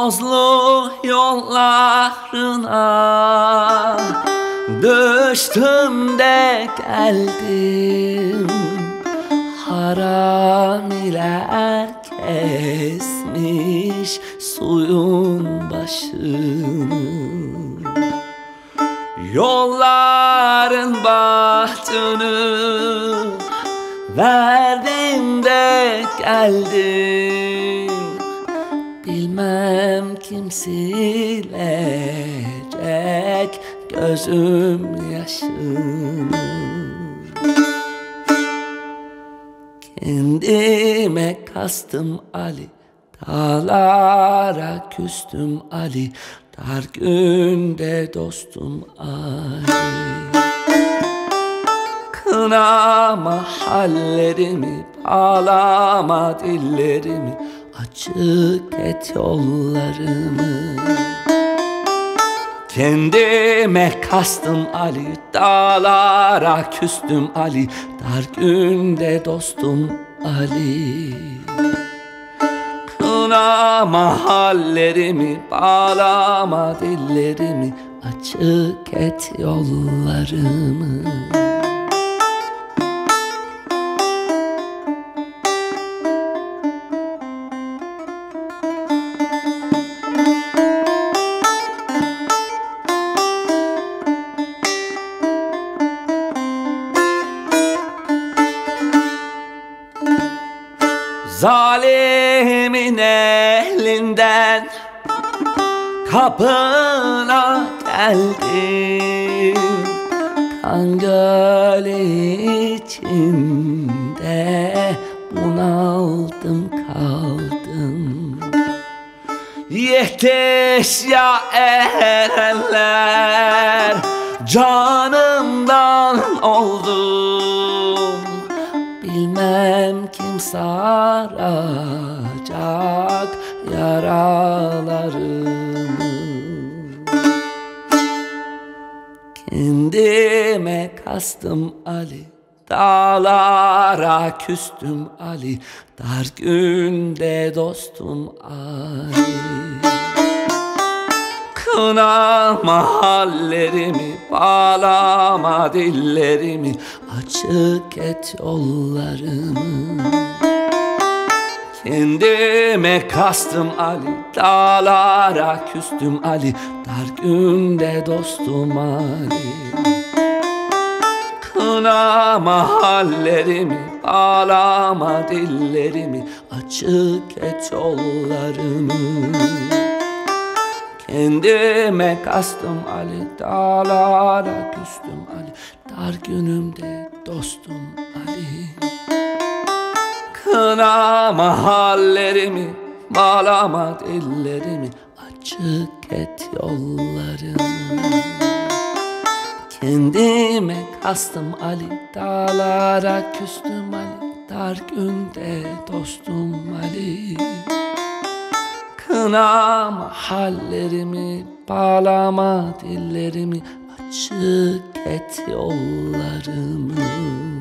tozlu yollarına düştüm de geldim. Haramiler kesmiş suyun başını. Yolların bahtını verdim de geldim. Bilmem kim silecek gözüm yaşını. Kendime kastım Ali, dağlara küstüm Ali, dar günde dostum Ali. Kınama hallerimi, bağlama dillerimi, açık et yollarımı. Kendime kastım Ali, dağlara küstüm Ali, dar günde dostum Ali. Kınama hallerimi, bağlama dillerimi, açık et yollarımı. Zalimin elinden kapına geldim. Kan gölü içinde bunaldım kaldım. Yetiş ya erenler, canımdan oldum. Bilmem kim saracak yaralarımı. Kendime kastım Ali, dağlara küstüm Ali, dar günde dostum Ali. Kınama hallerimi, bağlama dillerimi, açık et yollarımı. Kendime kastım Ali, dağlara küstüm Ali, dar günde dostum Ali. Kınama hallerimi, bağlama dillerimi, açık et yollarımı. Kendime kastım Ali, dağlara küstüm Ali, dar günümde dostum Ali. Kınama hallerimi, bağlama dillerimi, açık et yollarımı. Kendime kastım Ali, dağlara küstüm Ali, dar günde dostum Ali. Kınama hallerimi, bağlama dillerimi, açık et yollarımı.